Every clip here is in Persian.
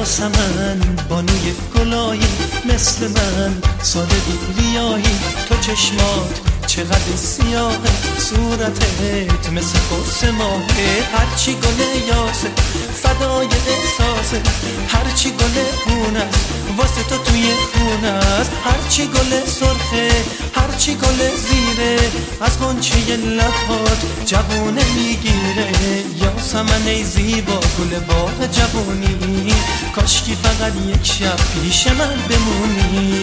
یاسمن بانوی گلایی، مثل من ساده بی ریایی. تو چشمات چقدر سیاهه، صورتت مثل قرص ماهه. هرچی گل یاسه فدای احساسه، هرچی گل خونه واسه تو توی خونه است. هرچی گل سرخه، هرچی گل زیره، از غنچه لبات جوونه میگیره. یاسمن ای زیبا گل باغ جوونی، کاشکی فقط یک شب پیش من بمونی.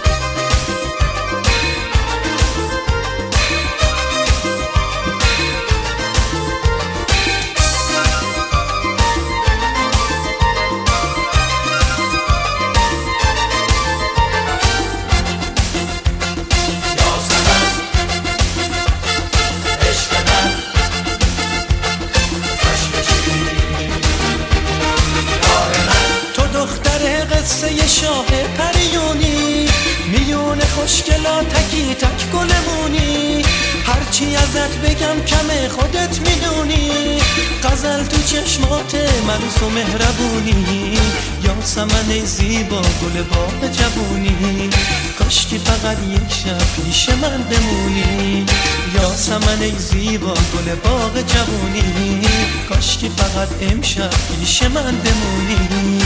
قصه شاه پریونی، میون خوشگلا تکی تک گلمونی. هرچی ازت بگم کمه خودت میدونی، غزل تو چشمات ملوس و مهربونی. یاسمن ای زیبا گل باغ جوونی، کاشکی فقط یک شب پیش من بمونی. یاسمن ای زیبا گل باغ جوونی، کاشکی فقط امشب پیش من بمونی.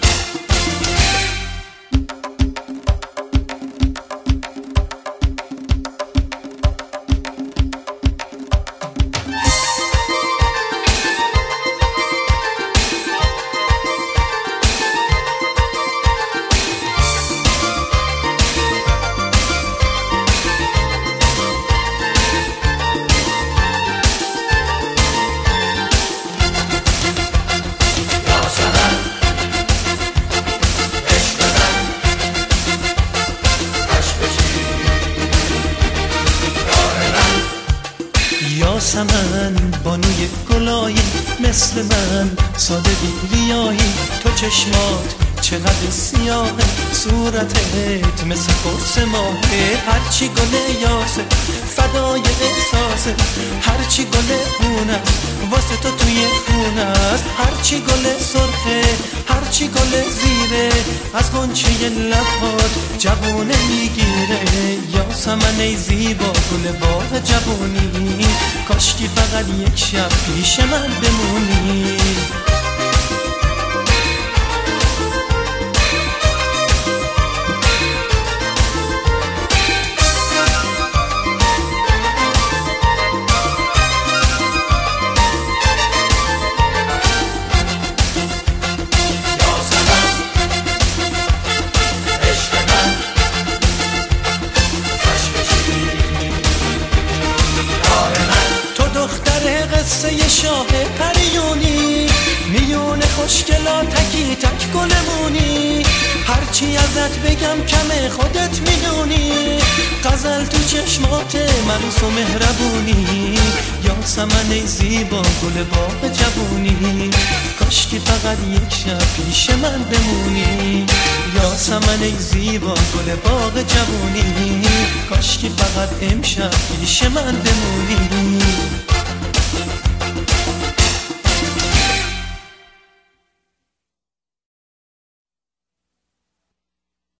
یاسمن بانوی گلایی، مثل من ساده بی ریایی. تو چشمات چقدر سیاهه، صورتت مثل قرص ماهه. هرچی گل یاسه فدای احساسه، هرچی گل خونه واسه تو توی خونه است. هرچی گل سرخه، هرچی گل زیره، از غنچه لبات جوونه میگیره. یاسمن ای زیبا گل باغ جوونی، کاشکی فقط یک شب پیش من بمونی. قصه شاه پریونی، میون خوشگلا تکی تک گلمونی. هرچی ازت بگم کمه خودت میدونی، غزل تو چشمات ملوس و مهربونی. یاسمن ای زیبا گل باغ جوونی، کاشکی فقط یک شب پیش من بمونی. یاسمن ای زیبا گل باغ جوونی، کاشکی فقط امشب پیش من بمونی.